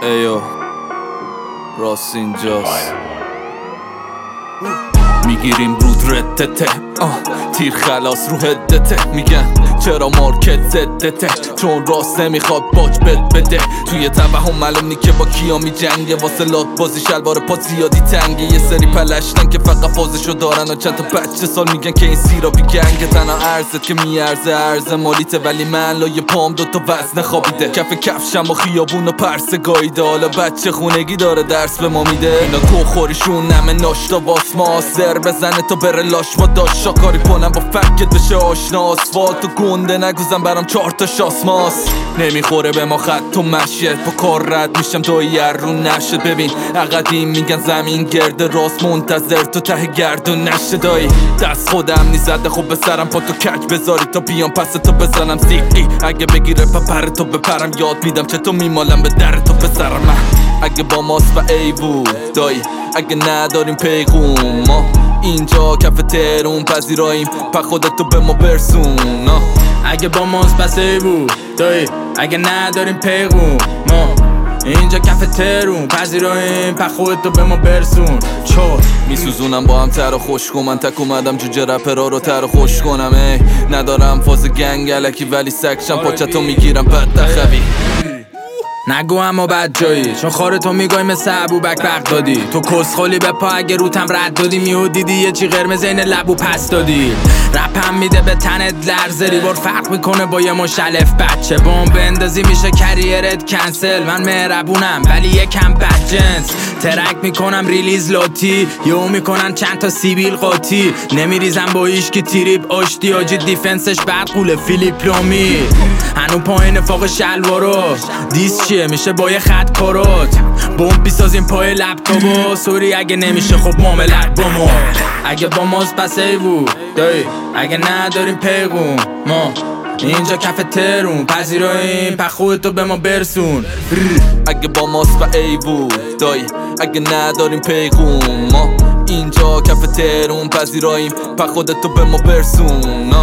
ایو راست اینجاست میگیریم رود ردته تیر خلاص رو هدته میگن چرا مارکت زدته چون راست نمیخواد باج بده توی توهم معلوم نی که با کیا میجنگه واسه لات بازی شلوار پا زیادی تنگه یه سری پلشتن که فقط فازشو دارن و چند تا بچه سال میگن که این سیرابی گنگه تنها ارزت که میارزه ارز مالیته ولی من لای پام دوتا وزن خوابیده کف کفشم با خیابون و پرسه گاییده حالا بچه خونگی داره درس به ما میده اینا کوخوریشون نمه ناشتا واسماس زر بزنه تا بره لاش و داشت شاکاری کنم با فکت بشه آشنا آسفالت و گنده نگوزم برام 4 تا شاسماس نمیخوره به ما خط و مشیت با کار رد میشم دایی رو نشد ببین اقدیم میگن زمین گرده راست منتظر تو ته گردون نشه دایی دست خودم نیزده خوب به سرم پا تو کج بذاری تا بیام پس تو بزنم سیقی اگه بگیره پپر تو بپرم یاد میدم چطور میمالم به در تو پسرم اگه با ماست و ایوو دایی اگه نداریم پیغوم ما اینجا کف ترون پذیراییم په خودتو به ما برسون اگه با ماست پس ایوو دایی اگه نداریم پیغوم ما اینجا کف ترون پذیراییم په خودتو به ما برسون چو میسوزونم با هم تر و خشک من تک اومدم جوجه رپرا رو تر و خوش کنم ندارم فاز گنگ الکی ولی سکشم پاچتو میگیرم بد دخوی نگو اما بد جایی چون خارتو میگای مثل ابوبکر بغدادی تو کسخولی به پا اگه روتم رد دادی میو دیدی یه چی قرمز این لبو پس دادی رپم میده به تنت لرزه ریبار فرق میکنه با یه مشلف بچه بمب بندازی میشه کریرت کنسل من مهربونم ولی یکم بد جنس ترک میکنم ریلیز لاتی یهو میکنن چند تا سیبیل قاطی نمیریزم با ایشکی تریپ آشتی آجی دیفنسش بعد قوله فیلیپ لامی هنو پایین فاق شلوارو دیس چیه میشه با یه خط کارات بمب بیسازیم پای لپتاپو سوری اگه نمیشه خب معاملت با ما اگه با ماست پس ایوو دایی اگه نداریم پیغوم ما اینجا کف ترون پذیراییم په خودتو به ما برسون اگه با ماست و ایوو دایی اگه نداریم پیغوم ما اینجا کف ترون پذیراییم په خودتو به ما برسون